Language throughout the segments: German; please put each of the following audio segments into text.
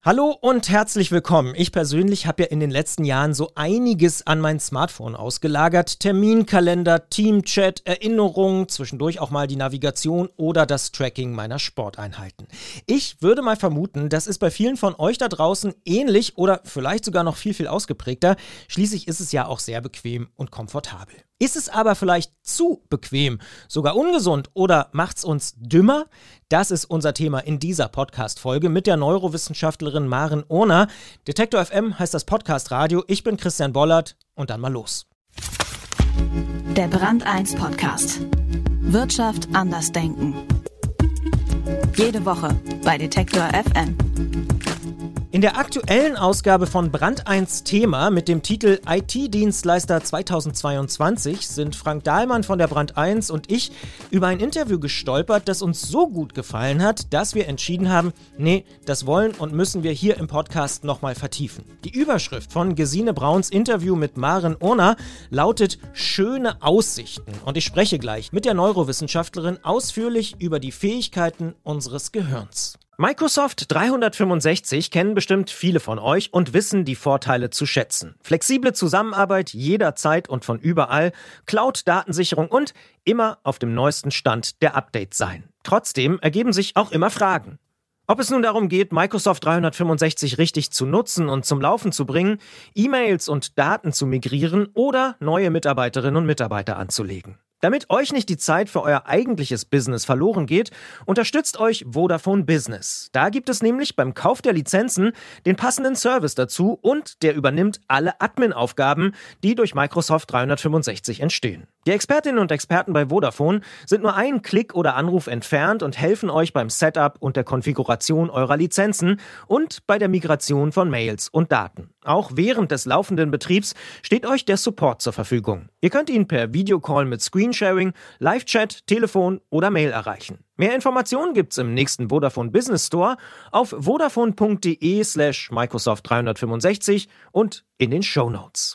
Hallo und herzlich willkommen. Ich persönlich habe ja in den letzten Jahren so einiges an mein Smartphone ausgelagert. Terminkalender, Teamchat, Erinnerungen, zwischendurch auch mal die Navigation oder das Tracking meiner Sporteinheiten. Ich würde mal vermuten, das ist bei vielen von euch da draußen ähnlich oder vielleicht sogar noch viel, viel ausgeprägter. Schließlich ist es ja auch sehr bequem und komfortabel. Ist es aber vielleicht zu bequem, sogar ungesund oder macht's uns dümmer? Das ist unser Thema in dieser Podcast-Folge mit der Neurowissenschaftlerin Maren Urner. Detektor FM heißt das Podcast-Radio. Ich bin Christian Bollert und dann mal los. Der Brand 1 Podcast. Wirtschaft anders denken. Jede Woche bei Detektor FM. In der aktuellen Ausgabe von Brand 1 Thema mit dem Titel IT-Dienstleister 2022 sind Frank Dahlmann von der Brand 1 und ich über ein Interview gestolpert, das uns so gut gefallen hat, dass wir entschieden haben, nee, das wollen und müssen wir hier im Podcast nochmal vertiefen. Die Überschrift von Gesine Brauns Interview mit Maren Urner lautet Schöne Aussichten und ich spreche gleich mit der Neurowissenschaftlerin ausführlich über die Fähigkeiten unseres Gehirns. Microsoft 365 kennen bestimmt viele von euch und wissen die Vorteile zu schätzen. Flexible Zusammenarbeit jederzeit und von überall, Cloud-Datensicherung und immer auf dem neuesten Stand der Updates sein. Trotzdem ergeben sich auch immer Fragen. Ob es nun darum geht, Microsoft 365 richtig zu nutzen und zum Laufen zu bringen, E-Mails und Daten zu migrieren oder neue Mitarbeiterinnen und Mitarbeiter anzulegen. Damit euch nicht die Zeit für euer eigentliches Business verloren geht, unterstützt euch Vodafone Business. Da gibt es nämlich beim Kauf der Lizenzen den passenden Service dazu und der übernimmt alle Admin-Aufgaben, die durch Microsoft 365 entstehen. Die Expertinnen und Experten bei Vodafone sind nur einen Klick oder Anruf entfernt und helfen euch beim Setup und der Konfiguration eurer Lizenzen und bei der Migration von Mails und Daten. Auch während des laufenden Betriebs steht euch der Support zur Verfügung. Ihr könnt ihn per Videocall mit Screensharing, Live-Chat, Telefon oder Mail erreichen. Mehr Informationen gibt's im nächsten Vodafone Business Store auf vodafone.de/Microsoft 365 und in den Shownotes.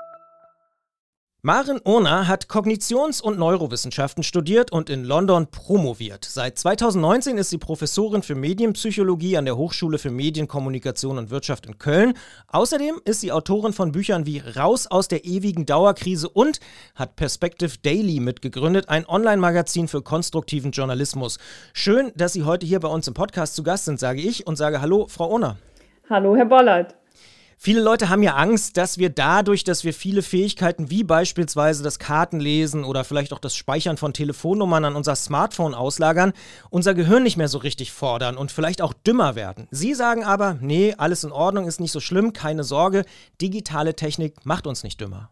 Maren Urner hat Kognitions- und Neurowissenschaften studiert und in London promoviert. Seit 2019 ist sie Professorin für Medienpsychologie an der Hochschule für Medien, Kommunikation und Wirtschaft in Köln. Außerdem ist sie Autorin von Büchern wie Raus aus der ewigen Dauerkrise und hat Perspective Daily mitgegründet, ein Online-Magazin für konstruktiven Journalismus. Schön, dass Sie heute hier bei uns im Podcast zu Gast sind, sage ich und sage Hallo, Frau Urner. Hallo, Herr Bollert. Viele Leute haben ja Angst, dass wir dadurch, dass wir viele Fähigkeiten wie beispielsweise das Kartenlesen oder vielleicht auch das Speichern von Telefonnummern an unser Smartphone auslagern, unser Gehirn nicht mehr so richtig fordern und vielleicht auch dümmer werden. Sie sagen aber, nee, alles in Ordnung, ist nicht so schlimm, keine Sorge, digitale Technik macht uns nicht dümmer.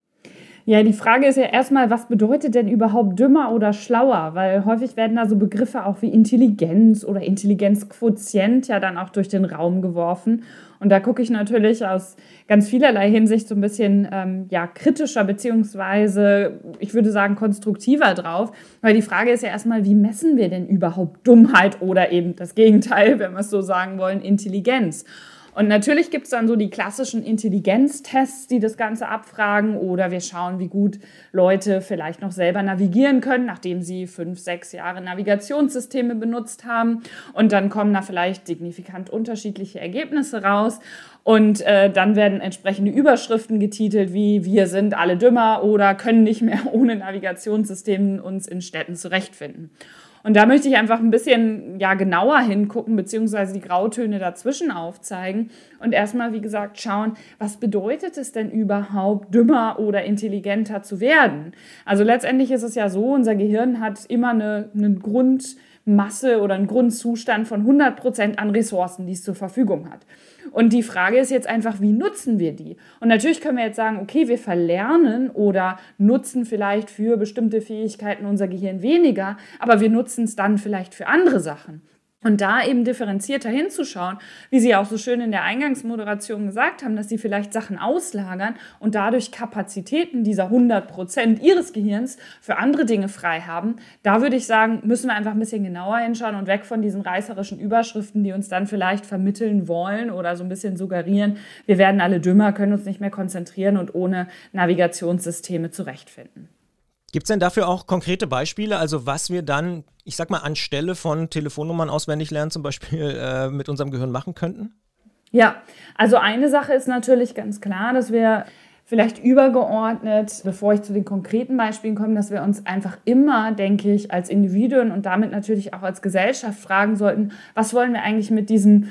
Ja, die Frage ist ja erstmal, was bedeutet denn überhaupt dümmer oder schlauer? Weil häufig werden da so Begriffe auch wie Intelligenz oder Intelligenzquotient ja dann auch durch den Raum geworfen. Und da gucke ich natürlich aus ganz vielerlei Hinsicht so ein bisschen kritischer beziehungsweise, ich würde sagen, konstruktiver drauf. Weil die Frage ist ja erstmal, wie messen wir denn überhaupt Dummheit oder eben das Gegenteil, wenn wir es so sagen wollen, Intelligenz? Und natürlich gibt es dann so die klassischen Intelligenztests, die das Ganze abfragen, oder wir schauen, wie gut Leute vielleicht noch selber navigieren können, nachdem sie 5, 6 Jahre Navigationssysteme benutzt haben. Und dann kommen da vielleicht signifikant unterschiedliche Ergebnisse raus. Und dann werden entsprechende Überschriften getitelt wie „Wir sind alle dümmer" oder „Können nicht mehr ohne Navigationssystem uns in Städten zurechtfinden". Und da möchte ich einfach ein bisschen genauer hingucken, beziehungsweise die Grautöne dazwischen aufzeigen und erstmal, wie gesagt, schauen, was bedeutet es denn überhaupt, dümmer oder intelligenter zu werden? Also letztendlich ist es ja so, unser Gehirn hat immer eine Grundmasse oder einen Grundzustand von 100% an Ressourcen, die es zur Verfügung hat. Und die Frage ist jetzt einfach, wie nutzen wir die? Und natürlich können wir jetzt sagen, okay, wir verlernen oder nutzen vielleicht für bestimmte Fähigkeiten unser Gehirn weniger, aber wir nutzen es dann vielleicht für andere Sachen. Und da eben differenzierter hinzuschauen, wie Sie auch so schön in der Eingangsmoderation gesagt haben, dass Sie vielleicht Sachen auslagern und dadurch Kapazitäten dieser 100% Ihres Gehirns für andere Dinge frei haben. Da würde ich sagen, müssen wir einfach ein bisschen genauer hinschauen und weg von diesen reißerischen Überschriften, die uns dann vielleicht vermitteln wollen oder so ein bisschen suggerieren, wir werden alle dümmer, können uns nicht mehr konzentrieren und ohne Navigationssysteme zurechtfinden. Gibt es denn dafür auch konkrete Beispiele, also was wir dann, ich sag mal, anstelle von Telefonnummern auswendig lernen zum Beispiel mit unserem Gehirn machen könnten? Ja, also eine Sache ist natürlich ganz klar, dass wir vielleicht übergeordnet, bevor ich zu den konkreten Beispielen komme, dass wir uns einfach immer, denke ich, als Individuen und damit natürlich auch als Gesellschaft fragen sollten, was wollen wir eigentlich mit diesen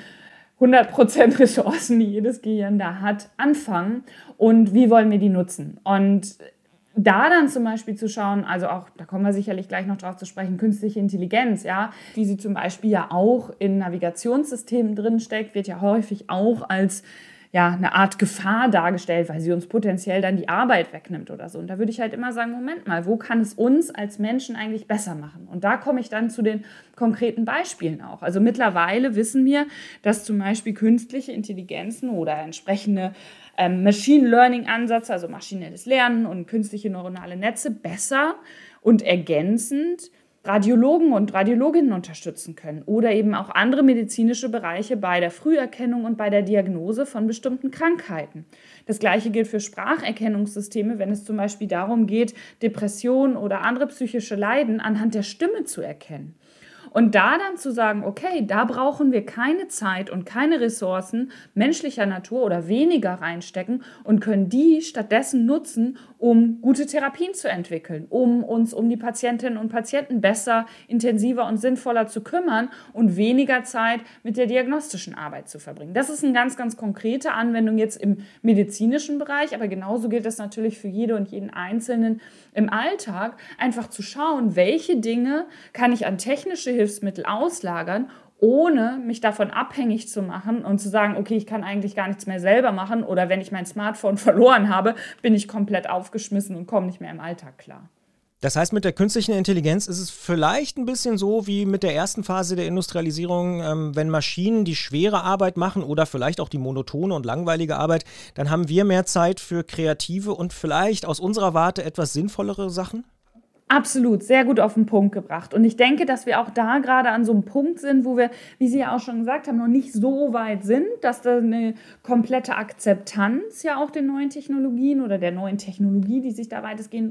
100% Ressourcen, die jedes Gehirn da hat, anfangen und wie wollen wir die nutzen? Und da dann zum Beispiel zu schauen, also auch, da kommen wir sicherlich gleich noch drauf zu sprechen, künstliche Intelligenz, ja, wie sie zum Beispiel ja auch in Navigationssystemen drin steckt, wird ja häufig auch als eine Art Gefahr dargestellt, weil sie uns potenziell dann die Arbeit wegnimmt oder so. Und da würde ich halt immer sagen, Moment mal, wo kann es uns als Menschen eigentlich besser machen? Und da komme ich dann zu den konkreten Beispielen auch. Also mittlerweile wissen wir, dass zum Beispiel künstliche Intelligenzen oder entsprechende Machine Learning Ansätze, also maschinelles Lernen und künstliche neuronale Netze besser und ergänzend Radiologen und Radiologinnen unterstützen können oder eben auch andere medizinische Bereiche bei der Früherkennung und bei der Diagnose von bestimmten Krankheiten. Das Gleiche gilt für Spracherkennungssysteme, wenn es zum Beispiel darum geht, Depressionen oder andere psychische Leiden anhand der Stimme zu erkennen. Und da dann zu sagen, okay, da brauchen wir keine Zeit und keine Ressourcen menschlicher Natur oder weniger reinstecken und können die stattdessen nutzen, um gute Therapien zu entwickeln, um uns um die Patientinnen und Patienten besser, intensiver und sinnvoller zu kümmern und weniger Zeit mit der diagnostischen Arbeit zu verbringen. Das ist eine ganz, ganz konkrete Anwendung jetzt im medizinischen Bereich, aber genauso gilt es natürlich für jede und jeden Einzelnen im Alltag, einfach zu schauen, welche Dinge kann ich an technische Hilfsmittel auslagern, ohne mich davon abhängig zu machen und zu sagen, okay, ich kann eigentlich gar nichts mehr selber machen oder wenn ich mein Smartphone verloren habe, bin ich komplett aufgeschmissen und komme nicht mehr im Alltag klar. Das heißt, mit der künstlichen Intelligenz ist es vielleicht ein bisschen so wie mit der ersten Phase der Industrialisierung, wenn Maschinen die schwere Arbeit machen oder vielleicht auch die monotone und langweilige Arbeit, dann haben wir mehr Zeit für kreative und vielleicht aus unserer Warte etwas sinnvollere Sachen? Absolut, sehr gut auf den Punkt gebracht. Und ich denke, dass wir auch da gerade an so einem Punkt sind, wo wir, wie Sie ja auch schon gesagt haben, noch nicht so weit sind, dass da eine komplette Akzeptanz ja auch den neuen Technologien oder der neuen Technologie, die sich da weitestgehend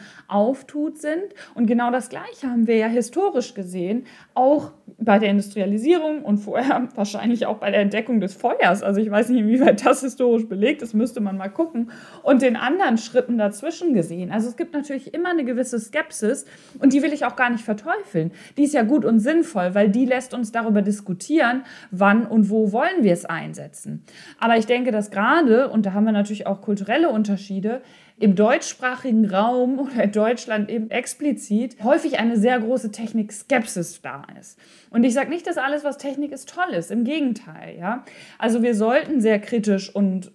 auftut, sind. Und genau das Gleiche haben wir ja historisch gesehen, auch bei der Industrialisierung und vorher wahrscheinlich auch bei der Entdeckung des Feuers. Also ich weiß nicht, inwieweit das historisch belegt ist, müsste man mal gucken. Und den anderen Schritten dazwischen gesehen. Also es gibt natürlich immer eine gewisse Skepsis und die will ich auch gar nicht verteufeln. Die ist ja gut und sinnvoll, weil die lässt uns darüber diskutieren, wann und wo wollen wir es einsetzen. Aber ich denke, dass gerade, und da haben wir natürlich auch kulturelle Unterschiede, im deutschsprachigen Raum oder in Deutschland eben explizit häufig eine sehr große Technik-Skepsis da ist. Und ich sage nicht, dass alles, was Technik ist, toll ist. Im Gegenteil. Ja? Also wir sollten sehr kritisch und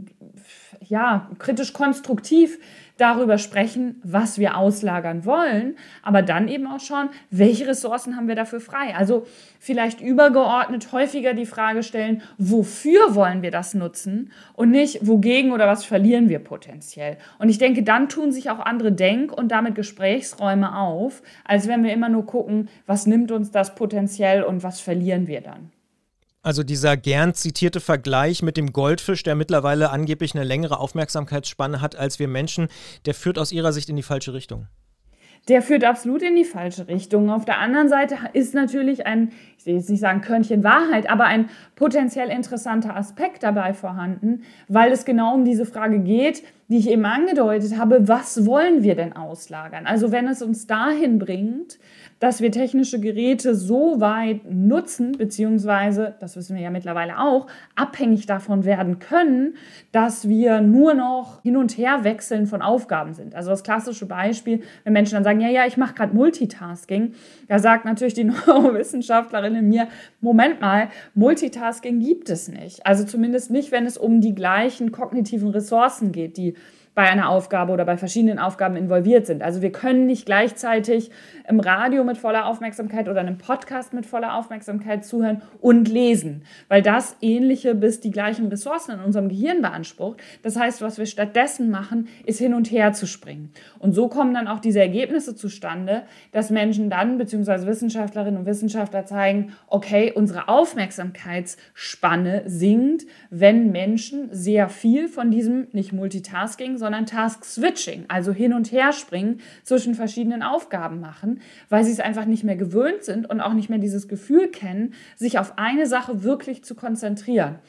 kritisch konstruktiv darüber sprechen, was wir auslagern wollen, aber dann eben auch schauen, welche Ressourcen haben wir dafür frei. Also vielleicht übergeordnet häufiger die Frage stellen, wofür wollen wir das nutzen und nicht, wogegen oder was verlieren wir potenziell. Und ich denke, dann tun sich auch andere Denk- und damit Gesprächsräume auf, als wenn wir immer nur gucken, was nimmt uns das potenziell und was verlieren wir dann. Also dieser gern zitierte Vergleich mit dem Goldfisch, der mittlerweile angeblich eine längere Aufmerksamkeitsspanne hat als wir Menschen, der führt aus Ihrer Sicht in die falsche Richtung. Der führt absolut in die falsche Richtung. Auf der anderen Seite ist natürlich ein, ich will jetzt nicht sagen Körnchen Wahrheit, aber ein potenziell interessanter Aspekt dabei vorhanden, weil es genau um diese Frage geht, die ich eben angedeutet habe, was wollen wir denn auslagern? Also wenn es uns dahin bringt, dass wir technische Geräte so weit nutzen, beziehungsweise, das wissen wir ja mittlerweile auch, abhängig davon werden können, dass wir nur noch hin und her wechseln von Aufgaben sind. Also das klassische Beispiel, wenn Menschen dann sagen, ja, ich mache gerade Multitasking, da sagt natürlich die Neurowissenschaftlerin in mir, Moment mal, Multitasking gibt es nicht. Also zumindest nicht, wenn es um die gleichen kognitiven Ressourcen geht, die bei einer Aufgabe oder bei verschiedenen Aufgaben involviert sind. Also wir können nicht gleichzeitig im Radio mit voller Aufmerksamkeit oder einem Podcast mit voller Aufmerksamkeit zuhören und lesen, weil das ähnliche bis die gleichen Ressourcen in unserem Gehirn beansprucht. Das heißt, was wir stattdessen machen, ist hin und her zu springen. Und so kommen dann auch diese Ergebnisse zustande, dass Menschen dann, beziehungsweise Wissenschaftlerinnen und Wissenschaftler zeigen, okay, unsere Aufmerksamkeitsspanne sinkt, wenn Menschen sehr viel von diesem, nicht Multitasking, sondern Task-Switching, also hin und her springen zwischen verschiedenen Aufgaben machen, weil sie es einfach nicht mehr gewöhnt sind und auch nicht mehr dieses Gefühl kennen, sich auf eine Sache wirklich zu konzentrieren.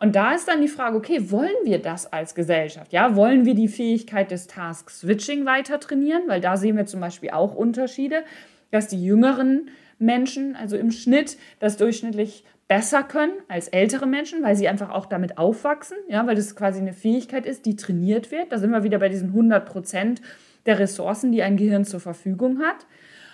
Und da ist dann die Frage, okay, wollen wir das als Gesellschaft? Ja, wollen wir die Fähigkeit des Task-Switching weiter trainieren? Weil da sehen wir zum Beispiel auch Unterschiede, dass die jüngeren Menschen, also im Schnitt, das durchschnittlich besser können als ältere Menschen, weil sie einfach auch damit aufwachsen, ja, weil das quasi eine Fähigkeit ist, die trainiert wird. Da sind wir wieder bei diesen 100% der Ressourcen, die ein Gehirn zur Verfügung hat.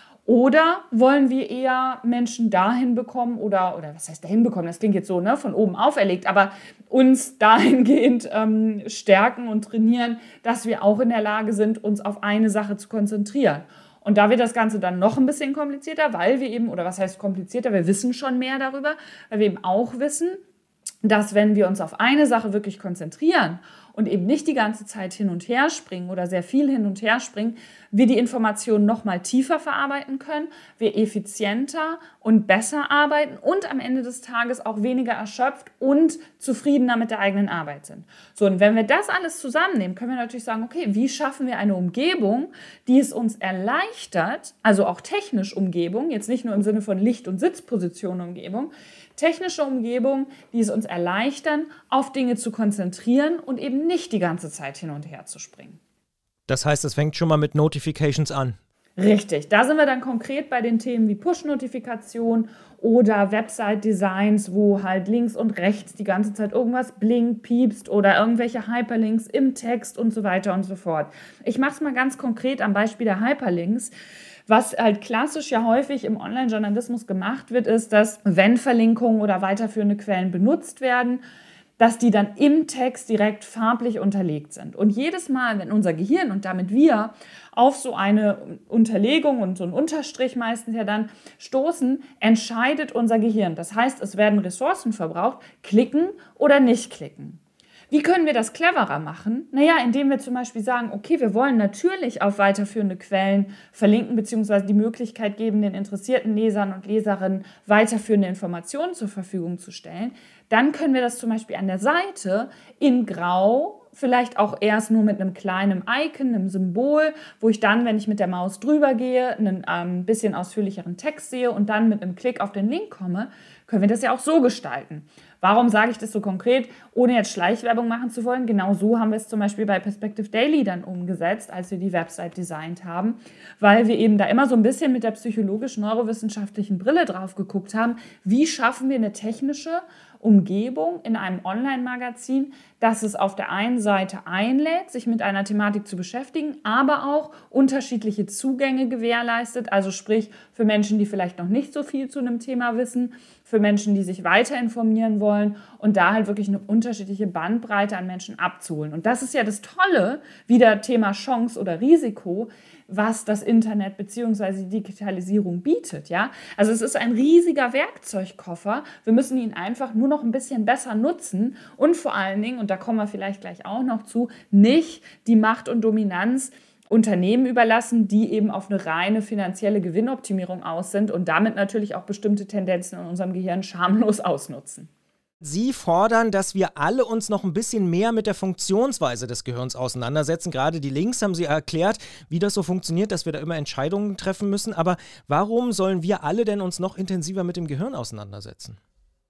Oder wollen wir eher Menschen dahin bekommen oder was heißt dahin bekommen? Das klingt jetzt so, ne, von oben auferlegt, aber uns dahingehend stärken und trainieren, dass wir auch in der Lage sind, uns auf eine Sache zu konzentrieren. Und da wird das Ganze dann noch ein bisschen komplizierter, weil wir eben, oder was heißt komplizierter, wir wissen schon mehr darüber, weil wir eben auch wissen, dass wenn wir uns auf eine Sache wirklich konzentrieren und eben nicht die ganze Zeit hin und her springen oder sehr viel hin und her springen, wir die Informationen noch mal tiefer verarbeiten können, wir effizienter und besser arbeiten und am Ende des Tages auch weniger erschöpft und zufriedener mit der eigenen Arbeit sind. So, und wenn wir das alles zusammennehmen, können wir natürlich sagen, okay, wie schaffen wir eine Umgebung, die es uns erleichtert, also auch technisch Umgebung, jetzt nicht nur im Sinne von Licht- und Sitzposition Umgebung, technische Umgebung, die es uns erleichtern, auf Dinge zu konzentrieren und eben nicht die ganze Zeit hin und her zu springen. Das heißt, es fängt schon mal mit Notifications an. Richtig, da sind wir dann konkret bei den Themen wie Push-Notifikation oder Website-Designs, wo halt links und rechts die ganze Zeit irgendwas blinkt, piepst oder irgendwelche Hyperlinks im Text und so weiter und so fort. Ich mache es mal ganz konkret am Beispiel der Hyperlinks. Was halt klassisch ja häufig im Online-Journalismus gemacht wird, ist, dass wenn Verlinkungen oder weiterführende Quellen benutzt werden, dass die dann im Text direkt farblich unterlegt sind. Und jedes Mal, wenn unser Gehirn und damit wir auf so eine Unterlegung und so einen Unterstrich meistens ja dann stoßen, entscheidet unser Gehirn. Das heißt, es werden Ressourcen verbraucht, klicken oder nicht klicken. Wie können wir das cleverer machen? Naja, indem wir zum Beispiel sagen, okay, wir wollen natürlich auf weiterführende Quellen verlinken, beziehungsweise die Möglichkeit geben, den interessierten Lesern und Leserinnen weiterführende Informationen zur Verfügung zu stellen. Dann können wir das zum Beispiel an der Seite in Grau, vielleicht auch erst nur mit einem kleinen Icon, einem Symbol, wo ich dann, wenn ich mit der Maus drüber gehe, einen bisschen ausführlicheren Text sehe und dann mit einem Klick auf den Link komme, können wir das ja auch so gestalten. Warum sage ich das so konkret, ohne jetzt Schleichwerbung machen zu wollen? Genau so haben wir es zum Beispiel bei Perspective Daily dann umgesetzt, als wir die Website designt haben, weil wir eben da immer so ein bisschen mit der psychologisch-neurowissenschaftlichen Brille drauf geguckt haben, wie schaffen wir eine technische Umgebung in einem Online-Magazin, dass es auf der einen Seite einlädt, sich mit einer Thematik zu beschäftigen, aber auch unterschiedliche Zugänge gewährleistet, also sprich für Menschen, die vielleicht noch nicht so viel zu einem Thema wissen, für Menschen, die sich weiter informieren wollen und da halt wirklich eine unterschiedliche Bandbreite an Menschen abzuholen. Und das ist ja das Tolle, wieder Thema Chance oder Risiko, was das Internet bzw. die Digitalisierung bietet. Ja? Also es ist ein riesiger Werkzeugkoffer. Wir müssen ihn einfach nur noch ein bisschen besser nutzen und vor allen Dingen, und da kommen wir vielleicht gleich auch noch zu, nicht die Macht und Dominanz Unternehmen überlassen, die eben auf eine reine finanzielle Gewinnoptimierung aus sind und damit natürlich auch bestimmte Tendenzen in unserem Gehirn schamlos ausnutzen. Sie fordern, dass wir alle uns noch ein bisschen mehr mit der Funktionsweise des Gehirns auseinandersetzen. Gerade die Links haben Sie erklärt, wie das so funktioniert, dass wir da immer Entscheidungen treffen müssen. Aber warum sollen wir alle denn uns noch intensiver mit dem Gehirn auseinandersetzen?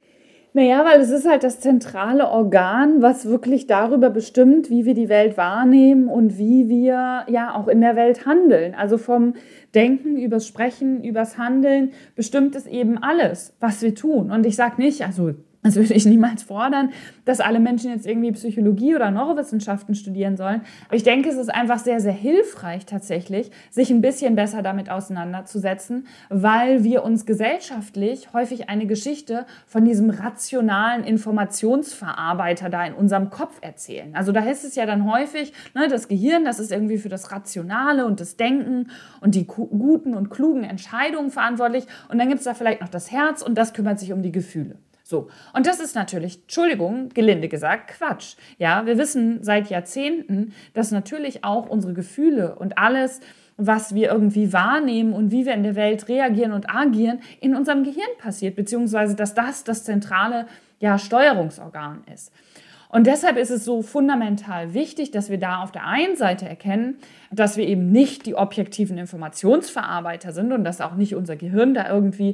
Naja, weil es ist halt das zentrale Organ, was wirklich darüber bestimmt, wie wir die Welt wahrnehmen und wie wir ja auch in der Welt handeln. Also vom Denken, übers Sprechen, übers Handeln bestimmt es eben alles, was wir tun. Und ich sage nicht, also das würde ich niemals fordern, dass alle Menschen jetzt irgendwie Psychologie oder Neurowissenschaften studieren sollen. Aber ich denke, es ist einfach sehr, sehr hilfreich tatsächlich, sich ein bisschen besser damit auseinanderzusetzen, weil wir uns gesellschaftlich häufig eine Geschichte von diesem rationalen Informationsverarbeiter da in unserem Kopf erzählen. Also da heißt es ja dann häufig, ne, das Gehirn, das ist irgendwie für das Rationale und das Denken und die guten und klugen Entscheidungen verantwortlich. Und dann gibt es da vielleicht noch das Herz und das kümmert sich um die Gefühle. So, und das ist natürlich, Entschuldigung, gelinde gesagt, Quatsch. Ja, wir wissen seit Jahrzehnten, dass natürlich auch unsere Gefühle und alles, was wir irgendwie wahrnehmen und wie wir in der Welt reagieren und agieren, in unserem Gehirn passiert, beziehungsweise dass das zentrale Steuerungsorgan ist. Und deshalb ist es so fundamental wichtig, dass wir da auf der einen Seite erkennen, dass wir eben nicht die objektiven Informationsverarbeiter sind und dass auch nicht unser Gehirn da irgendwie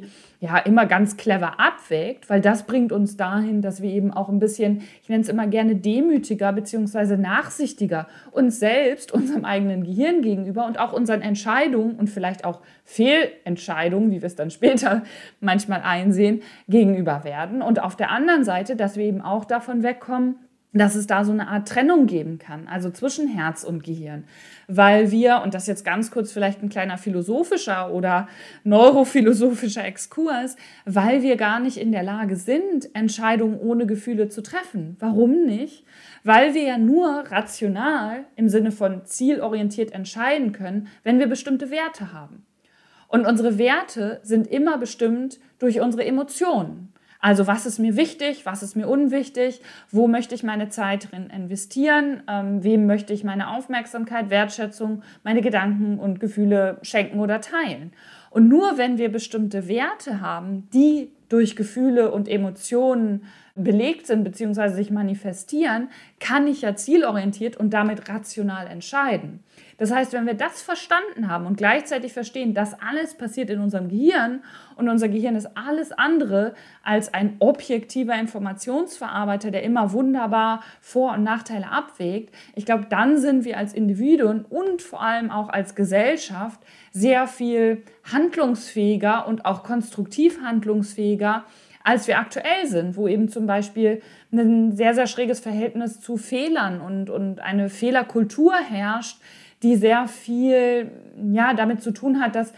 ja immer ganz clever abwägt, weil das bringt uns dahin, dass wir eben auch ein bisschen, ich nenne es immer gerne demütiger bzw. nachsichtiger uns selbst, unserem eigenen Gehirn gegenüber und auch unseren Entscheidungen und vielleicht auch Fehlentscheidungen, wie wir es dann später manchmal einsehen, gegenüber werden. Und auf der anderen Seite, dass wir eben auch davon wegkommen, dass es da so eine Art Trennung geben kann, also zwischen Herz und Gehirn. Weil wir, und das jetzt ganz kurz vielleicht ein kleiner philosophischer oder neurophilosophischer Exkurs, weil wir gar nicht in der Lage sind, Entscheidungen ohne Gefühle zu treffen. Warum nicht? Weil wir ja nur rational im Sinne von zielorientiert entscheiden können, wenn wir bestimmte Werte haben. Und unsere Werte sind immer bestimmt durch unsere Emotionen. Also was ist mir wichtig, was ist mir unwichtig, wo möchte ich meine Zeit drin investieren, wem möchte ich meine Aufmerksamkeit, Wertschätzung, meine Gedanken und Gefühle schenken oder teilen. Und nur wenn wir bestimmte Werte haben, die durch Gefühle und Emotionen belegt sind bzw. sich manifestieren, kann ich ja zielorientiert und damit rational entscheiden. Das heißt, wenn wir das verstanden haben und gleichzeitig verstehen, dass alles passiert in unserem Gehirn und unser Gehirn ist alles andere als ein objektiver Informationsverarbeiter, der immer wunderbar Vor- und Nachteile abwägt, ich glaube, dann sind wir als Individuen und vor allem auch als Gesellschaft sehr viel handlungsfähiger und auch konstruktiv handlungsfähiger, als wir aktuell sind, wo eben zum Beispiel ein sehr, sehr schräges Verhältnis zu Fehlern und eine Fehlerkultur herrscht, die sehr viel damit zu tun hat, dass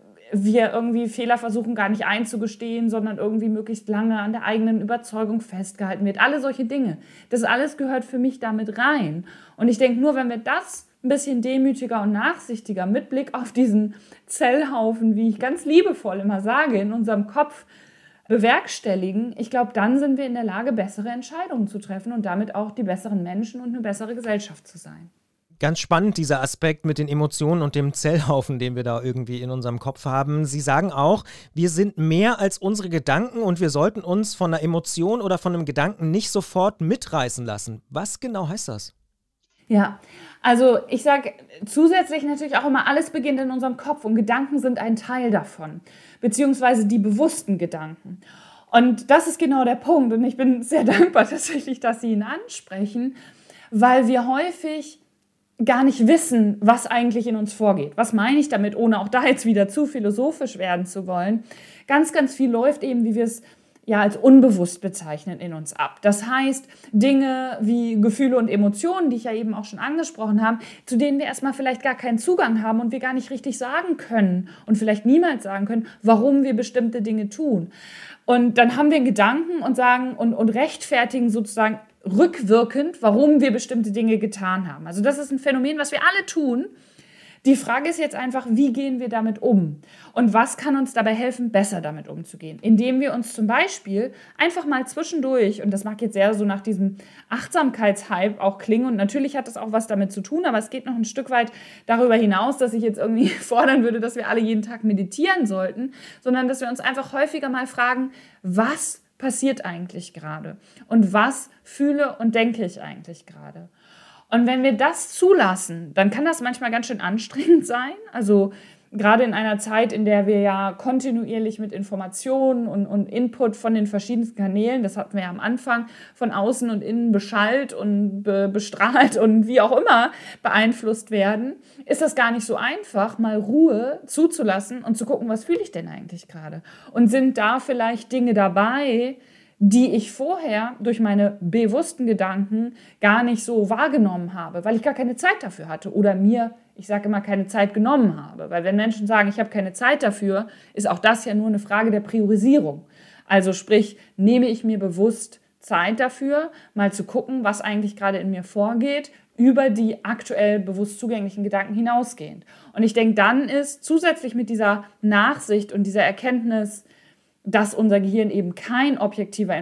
wir irgendwie Fehler versuchen gar nicht einzugestehen, sondern irgendwie möglichst lange an der eigenen Überzeugung festgehalten wird. Alle solche Dinge. Das alles gehört für mich damit rein. Und ich denke, nur wenn wir das ein bisschen demütiger und nachsichtiger mit Blick auf diesen Zellhaufen, wie ich ganz liebevoll immer sage, in unserem Kopf bewerkstelligen, ich glaube, dann sind wir in der Lage, bessere Entscheidungen zu treffen und damit auch die besseren Menschen und eine bessere Gesellschaft zu sein. Ganz spannend, dieser Aspekt mit den Emotionen und dem Zellhaufen, den wir da irgendwie in unserem Kopf haben. Sie sagen auch, wir sind mehr als unsere Gedanken und wir sollten uns von einer Emotion oder von einem Gedanken nicht sofort mitreißen lassen. Was genau heißt das? Ja, also ich sage zusätzlich natürlich auch immer, alles beginnt in unserem Kopf und Gedanken sind ein Teil davon, beziehungsweise die bewussten Gedanken. Und das ist genau der Punkt und ich bin sehr dankbar tatsächlich, dass Sie ihn ansprechen, weil wir häufig gar nicht wissen, was eigentlich in uns vorgeht. Was meine ich damit, ohne auch da jetzt wieder zu philosophisch werden zu wollen? Ganz, ganz viel läuft eben, wie wir es als unbewusst bezeichnen, in uns ab. Das heißt, Dinge wie Gefühle und Emotionen, die ich ja eben auch schon angesprochen habe, zu denen wir erstmal vielleicht gar keinen Zugang haben und wir gar nicht richtig sagen können und vielleicht niemals sagen können, warum wir bestimmte Dinge tun. Und dann haben wir einen Gedanken und sagen und rechtfertigen sozusagen rückwirkend, warum wir bestimmte Dinge getan haben. Also das ist ein Phänomen, was wir alle tun. Die Frage ist jetzt einfach, wie gehen wir damit um? Und was kann uns dabei helfen, besser damit umzugehen? Indem wir uns zum Beispiel einfach mal zwischendurch, und das mag jetzt sehr so nach diesem Achtsamkeitshype auch klingen, und natürlich hat das auch was damit zu tun, aber es geht noch ein Stück weit darüber hinaus, dass ich jetzt irgendwie fordern würde, dass wir alle jeden Tag meditieren sollten, sondern dass wir uns einfach häufiger mal fragen, was passiert eigentlich gerade? Und was fühle und denke ich eigentlich gerade? Und wenn wir das zulassen, dann kann das manchmal ganz schön anstrengend sein. Also gerade in einer Zeit, in der wir ja kontinuierlich mit Informationen und Input von den verschiedensten Kanälen, das hatten wir ja am Anfang, von außen und innen beschallt und bestrahlt und wie auch immer beeinflusst werden, ist das gar nicht so einfach, mal Ruhe zuzulassen und zu gucken, was fühle ich denn eigentlich gerade? Und sind da vielleicht Dinge dabei, die ich vorher durch meine bewussten Gedanken gar nicht so wahrgenommen habe, weil ich gar keine Zeit dafür hatte oder mir, ich sage immer, keine Zeit genommen habe. Weil wenn Menschen sagen, ich habe keine Zeit dafür, ist auch das ja nur eine Frage der Priorisierung. Also sprich, nehme ich mir bewusst Zeit dafür, mal zu gucken, was eigentlich gerade in mir vorgeht, über die aktuell bewusst zugänglichen Gedanken hinausgehend. Und ich denke, dann ist zusätzlich mit dieser Nachsicht und dieser Erkenntnis, dass unser Gehirn eben kein objektiver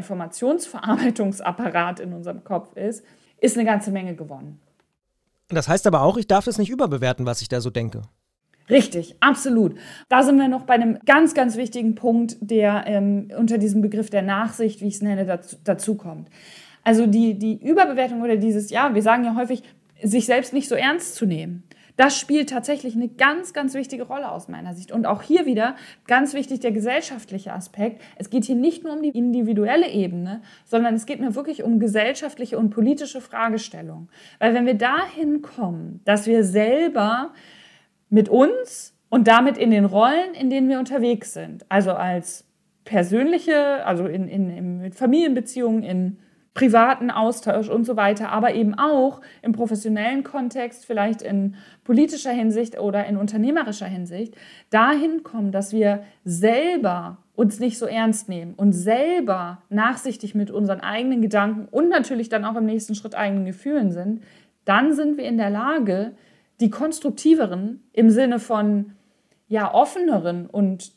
Informationsverarbeitungsapparat in unserem Kopf ist eine ganze Menge gewonnen. Das heißt aber auch, ich darf es nicht überbewerten, was ich da so denke. Richtig, absolut. Da sind wir noch bei einem ganz, ganz wichtigen Punkt, der unter diesem Begriff der Nachsicht, wie ich es nenne, dazu kommt. Also die Überbewertung oder wir sagen ja häufig, sich selbst nicht so ernst zu nehmen. Das spielt tatsächlich eine ganz, ganz wichtige Rolle aus meiner Sicht. Und auch hier wieder ganz wichtig der gesellschaftliche Aspekt. Es geht hier nicht nur um die individuelle Ebene, sondern es geht mir wirklich um gesellschaftliche und politische Fragestellungen. Weil wenn wir dahin kommen, dass wir selber mit uns und damit in den Rollen, in denen wir unterwegs sind, also als persönliche, also mit Familienbeziehungen, in privaten Austausch und so weiter, aber eben auch im professionellen Kontext, vielleicht in politischer Hinsicht oder in unternehmerischer Hinsicht, dahin kommen, dass wir selber uns nicht so ernst nehmen und selber nachsichtig mit unseren eigenen Gedanken und natürlich dann auch im nächsten Schritt eigenen Gefühlen sind, dann sind wir in der Lage, die konstruktiveren im Sinne von offeneren und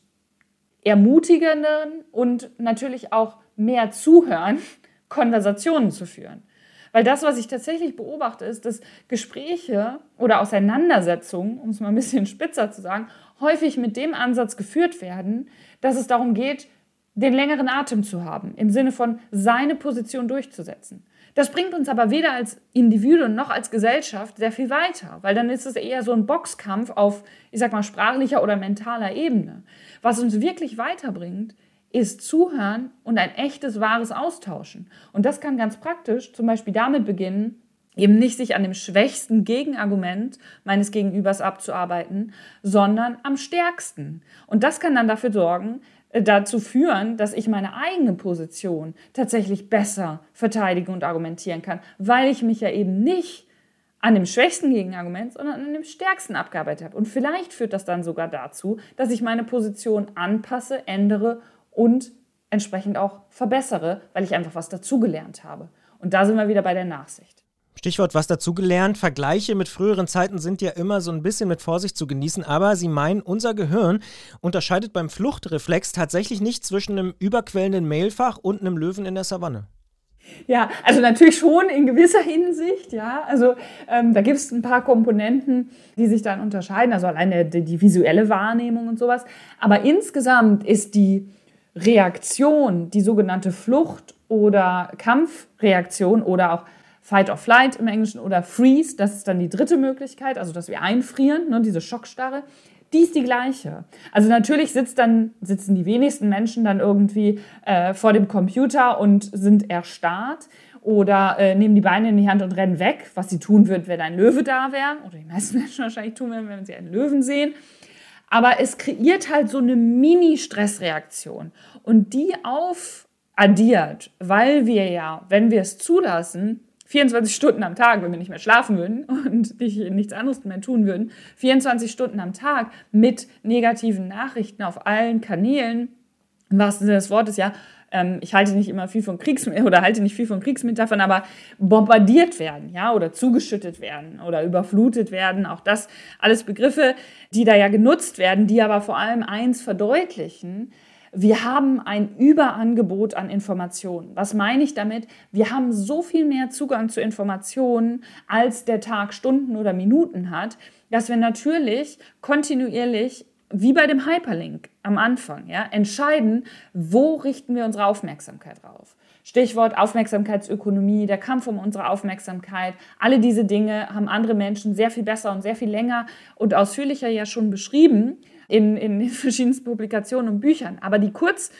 ermutigenden und natürlich auch mehr zuhören, Konversationen zu führen. Weil das, was ich tatsächlich beobachte, ist, dass Gespräche oder Auseinandersetzungen, um es mal ein bisschen spitzer zu sagen, häufig mit dem Ansatz geführt werden, dass es darum geht, den längeren Atem zu haben, im Sinne von seine Position durchzusetzen. Das bringt uns aber weder als Individuum noch als Gesellschaft sehr viel weiter, weil dann ist es eher so ein Boxkampf auf, ich sag mal, sprachlicher oder mentaler Ebene. Was uns wirklich weiterbringt, ist Zuhören und ein echtes, wahres Austauschen. Und das kann ganz praktisch zum Beispiel damit beginnen, eben nicht sich an dem schwächsten Gegenargument meines Gegenübers abzuarbeiten, sondern am stärksten. Und das kann dann dazu führen, dass ich meine eigene Position tatsächlich besser verteidigen und argumentieren kann, weil ich mich ja eben nicht an dem schwächsten Gegenargument, sondern an dem stärksten abgearbeitet habe. Und vielleicht führt das dann sogar dazu, dass ich meine Position anpasse, ändere und entsprechend auch verbessere, weil ich einfach was dazugelernt habe. Und da sind wir wieder bei der Nachsicht. Stichwort was dazugelernt. Vergleiche mit früheren Zeiten sind ja immer so ein bisschen mit Vorsicht zu genießen, aber Sie meinen, unser Gehirn unterscheidet beim Fluchtreflex tatsächlich nicht zwischen einem überquellenden Mailfach und einem Löwen in der Savanne. Ja, also natürlich schon in gewisser Hinsicht, ja. Also da gibt es ein paar Komponenten, die sich dann unterscheiden, also alleine die visuelle Wahrnehmung und sowas. Aber insgesamt ist die Reaktion, die sogenannte Flucht- oder Kampfreaktion oder auch Fight or Flight im Englischen oder Freeze, das ist dann die dritte Möglichkeit, also dass wir einfrieren, ne, diese Schockstarre, die ist die gleiche. Also natürlich sitzen die wenigsten Menschen dann irgendwie vor dem Computer und sind erstarrt oder nehmen die Beine in die Hand und rennen weg, was sie tun würden, wenn ein Löwe da wäre, oder die meisten Menschen wahrscheinlich tun würden, wenn sie einen Löwen sehen. Aber es kreiert halt so eine Mini-Stressreaktion und die aufaddiert, weil wir ja, wenn wir es zulassen, 24 Stunden am Tag, wenn wir nicht mehr schlafen würden und nichts anderes mehr tun würden, 24 Stunden am Tag mit negativen Nachrichten auf allen Kanälen, im wahrsten Sinne des Wortes, ja, ich halte nicht viel von Kriegsmetaphern, aber bombardiert werden, ja, oder zugeschüttet werden oder überflutet werden, auch das alles Begriffe, die da ja genutzt werden, die aber vor allem eins verdeutlichen: Wir haben ein Überangebot an Informationen. Was meine ich damit? Wir haben so viel mehr Zugang zu Informationen, als der Tag Stunden oder Minuten hat, dass wir natürlich kontinuierlich, wie bei dem Hyperlink am Anfang, ja, entscheiden, wo richten wir unsere Aufmerksamkeit drauf. Stichwort Aufmerksamkeitsökonomie, der Kampf um unsere Aufmerksamkeit. Alle diese Dinge haben andere Menschen sehr viel besser und sehr viel länger und ausführlicher ja schon beschrieben in den verschiedensten Publikationen und Büchern. Aber die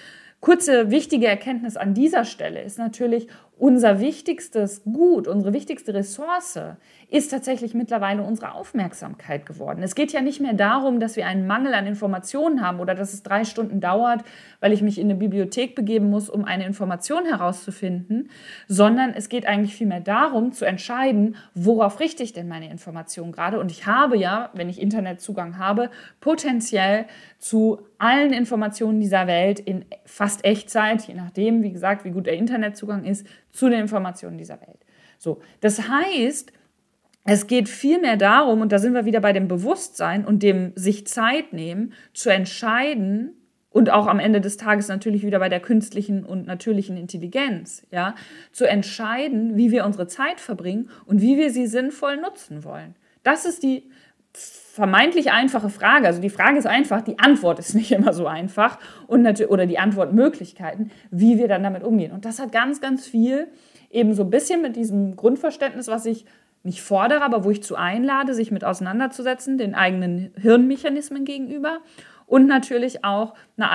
kurze, wichtige Erkenntnis an dieser Stelle ist natürlich, unser wichtigstes Gut, unsere wichtigste Ressource ist tatsächlich mittlerweile unsere Aufmerksamkeit geworden. Es geht ja nicht mehr darum, dass wir einen Mangel an Informationen haben oder dass es 3 Stunden dauert, weil ich mich in eine Bibliothek begeben muss, um eine Information herauszufinden, sondern es geht eigentlich vielmehr darum, zu entscheiden, worauf richte ich denn meine Information gerade. Und ich habe ja, wenn ich Internetzugang habe, potenziell zu allen Informationen dieser Welt in fast Echtzeit, je nachdem, wie gesagt, wie gut der Internetzugang ist, zu den Informationen dieser Welt. So, das heißt, es geht vielmehr darum, und da sind wir wieder bei dem Bewusstsein und dem sich Zeit nehmen, zu entscheiden, und auch am Ende des Tages natürlich wieder bei der künstlichen und natürlichen Intelligenz, ja, zu entscheiden, wie wir unsere Zeit verbringen und wie wir sie sinnvoll nutzen wollen. Das ist die vermeintlich einfache Frage. Also die Frage ist einfach, die Antwort ist nicht immer so einfach oder die Antwortmöglichkeiten, wie wir dann damit umgehen. Und das hat ganz, ganz viel eben so ein bisschen mit diesem Grundverständnis, was ich nicht fordere, aber wo ich zu einlade, sich mit auseinanderzusetzen, den eigenen Hirnmechanismen gegenüber und natürlich auch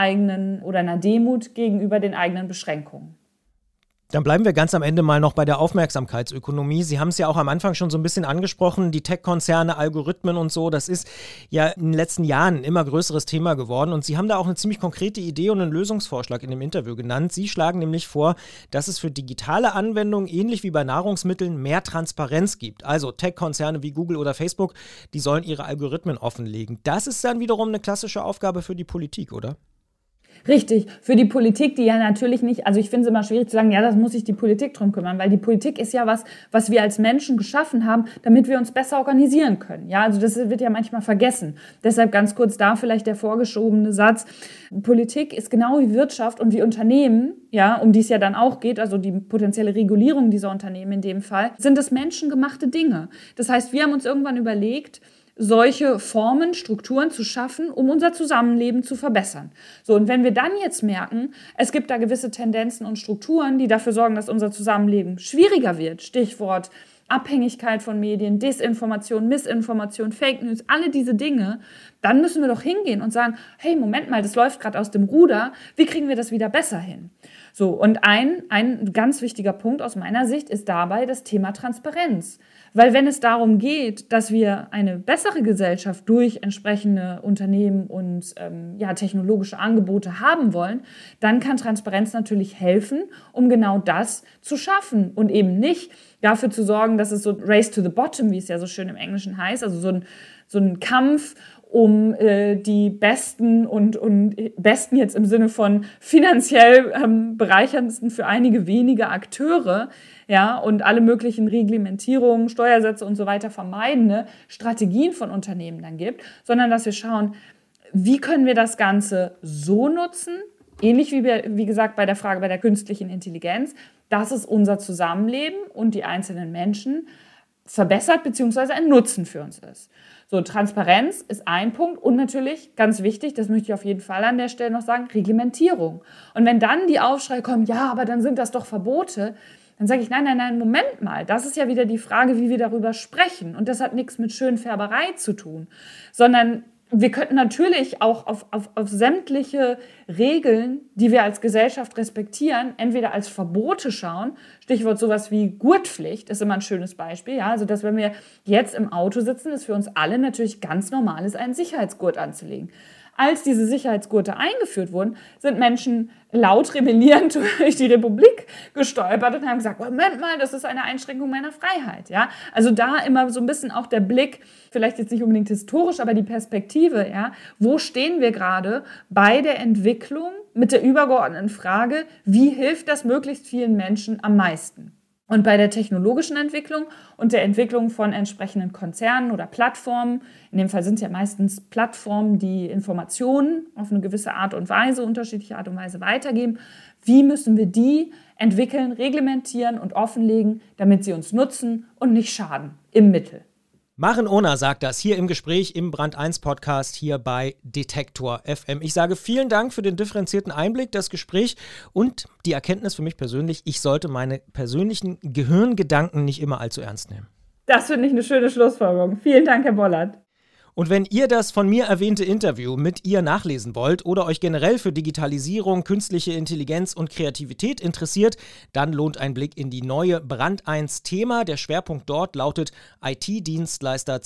einer Demut gegenüber den eigenen Beschränkungen. Dann bleiben wir ganz am Ende mal noch bei der Aufmerksamkeitsökonomie. Sie haben es ja auch am Anfang schon so ein bisschen angesprochen, die Tech-Konzerne, Algorithmen und so, das ist ja in den letzten Jahren ein immer größeres Thema geworden und Sie haben da auch eine ziemlich konkrete Idee und einen Lösungsvorschlag in dem Interview genannt. Sie schlagen nämlich vor, dass es für digitale Anwendungen ähnlich wie bei Nahrungsmitteln mehr Transparenz gibt. Also Tech-Konzerne wie Google oder Facebook, die sollen ihre Algorithmen offenlegen. Das ist dann wiederum eine klassische Aufgabe für die Politik, oder? Richtig, für die Politik, die ja natürlich nicht, also ich finde es immer schwierig zu sagen, ja, das muss sich die Politik drum kümmern, weil die Politik ist ja was wir als Menschen geschaffen haben, damit wir uns besser organisieren können. Ja, also das wird ja manchmal vergessen. Deshalb ganz kurz da vielleicht der vorgeschobene Satz. Politik ist genau wie Wirtschaft und wie Unternehmen, ja, um die es ja dann auch geht, also die potenzielle Regulierung dieser Unternehmen in dem Fall, sind es menschengemachte Dinge. Das heißt, wir haben uns irgendwann überlegt, solche Formen, Strukturen zu schaffen, um unser Zusammenleben zu verbessern. So, und wenn wir dann jetzt merken, es gibt da gewisse Tendenzen und Strukturen, die dafür sorgen, dass unser Zusammenleben schwieriger wird, Stichwort Abhängigkeit von Medien, Desinformation, Missinformation, Fake News, alle diese Dinge, dann müssen wir doch hingehen und sagen, hey, Moment mal, das läuft gerade aus dem Ruder, wie kriegen wir das wieder besser hin? So, und ein ganz wichtiger Punkt aus meiner Sicht ist dabei das Thema Transparenz. Weil wenn es darum geht, dass wir eine bessere Gesellschaft durch entsprechende Unternehmen und technologische Angebote haben wollen, dann kann Transparenz natürlich helfen, um genau das zu schaffen und eben nicht dafür zu sorgen, dass es so Race to the Bottom, wie es ja so schön im Englischen heißt, also so ein Kampf um die Besten und Besten jetzt im Sinne von finanziell bereicherndsten für einige wenige Akteure, ja, und alle möglichen Reglementierungen, Steuersätze und so weiter vermeidende Strategien von Unternehmen dann gibt, sondern dass wir schauen, wie können wir das Ganze so nutzen, ähnlich wie gesagt bei der Frage bei der künstlichen Intelligenz, dass es unser Zusammenleben und die einzelnen Menschen verbessert bzw. ein Nutzen für uns ist. So, Transparenz ist ein Punkt und natürlich, ganz wichtig, das möchte ich auf jeden Fall an der Stelle noch sagen, Reglementierung. Und wenn dann die Aufschrei kommen, ja, aber dann sind das doch Verbote, dann sage ich, nein, Moment mal, das ist ja wieder die Frage, wie wir darüber sprechen. Und das hat nichts mit Schönfärberei zu tun, sondern wir könnten natürlich auch auf sämtliche Regeln, die wir als Gesellschaft respektieren, entweder als Verbote schauen, Stichwort sowas wie Gurtpflicht ist immer ein schönes Beispiel, ja, also dass wenn wir jetzt im Auto sitzen, ist für uns alle natürlich ganz normal ist, einen Sicherheitsgurt anzulegen. Als diese Sicherheitsgurte eingeführt wurden, sind Menschen laut rebellierend durch die Republik gestolpert und haben gesagt, Moment mal, das ist eine Einschränkung meiner Freiheit. Ja? Also da immer so ein bisschen auch der Blick, vielleicht jetzt nicht unbedingt historisch, aber die Perspektive, ja? Wo stehen wir gerade bei der Entwicklung mit der übergeordneten Frage, wie hilft das möglichst vielen Menschen am meisten? Und bei der technologischen Entwicklung und der Entwicklung von entsprechenden Konzernen oder Plattformen, in dem Fall sind es ja meistens Plattformen, die Informationen auf eine gewisse Art und Weise, unterschiedliche Art und Weise weitergeben, wie müssen wir die entwickeln, reglementieren und offenlegen, damit sie uns nutzen und nicht schaden im Mittel. Maren Ohner sagt das hier im Gespräch im Brand 1 Podcast hier bei Detektor FM. Ich sage vielen Dank für den differenzierten Einblick, das Gespräch und die Erkenntnis für mich persönlich, ich sollte meine persönlichen Gehirngedanken nicht immer allzu ernst nehmen. Das finde ich eine schöne Schlussfolgerung. Vielen Dank, Herr Bollert. Und wenn ihr das von mir erwähnte Interview mit ihr nachlesen wollt oder euch generell für Digitalisierung, künstliche Intelligenz und Kreativität interessiert, dann lohnt ein Blick in die neue Brand 1 Thema. Der Schwerpunkt dort lautet IT-Dienstleister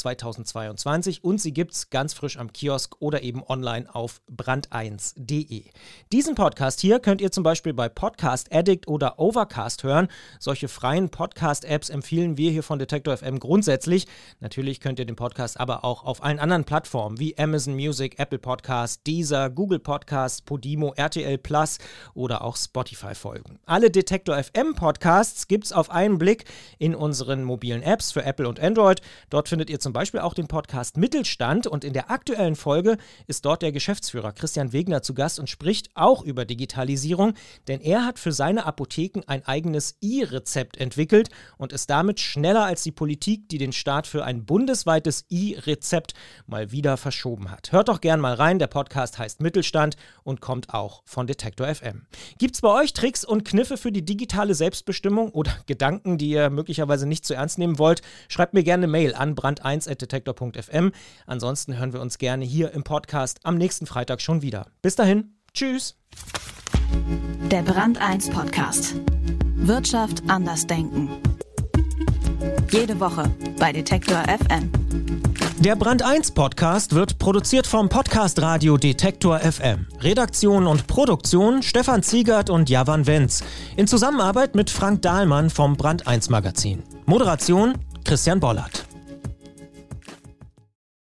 2022 und sie gibt's ganz frisch am Kiosk oder eben online auf brand1.de. Diesen Podcast hier könnt ihr zum Beispiel bei Podcast Addict oder Overcast hören. Solche freien Podcast-Apps empfehlen wir hier von Detektor FM grundsätzlich. Natürlich könnt ihr den Podcast aber auch auf allen anderen Plattformen wie Amazon Music, Apple Podcasts, Deezer, Google Podcasts, Podimo, RTL Plus oder auch Spotify folgen. Alle Detektor FM Podcasts gibt's auf einen Blick in unseren mobilen Apps für Apple und Android. Dort findet ihr zum Beispiel auch den Podcast Mittelstand und in der aktuellen Folge ist dort der Geschäftsführer Christian Wegner zu Gast und spricht auch über Digitalisierung, denn er hat für seine Apotheken ein eigenes E-Rezept entwickelt und ist damit schneller als die Politik, die den Start für ein bundesweites E-Rezept mal wieder verschoben hat. Hört doch gern mal rein, der Podcast heißt Mittelstand und kommt auch von Detektor FM. Gibt's bei euch Tricks und Kniffe für die digitale Selbstbestimmung oder Gedanken, die ihr möglicherweise nicht zu ernst nehmen wollt? Schreibt mir gerne eine Mail an brand1@detektor.fm. Ansonsten hören wir uns gerne hier im Podcast am nächsten Freitag schon wieder. Bis dahin, tschüss. Der Brand 1 Podcast. Wirtschaft anders denken. Jede Woche bei Detektor FM. Der Brand 1 Podcast wird produziert vom Podcast Radio Detektor FM. Redaktion und Produktion Stefan Ziegert und Javan Wenz. In Zusammenarbeit mit Frank Dahlmann vom Brand 1 Magazin. Moderation Christian Bollert.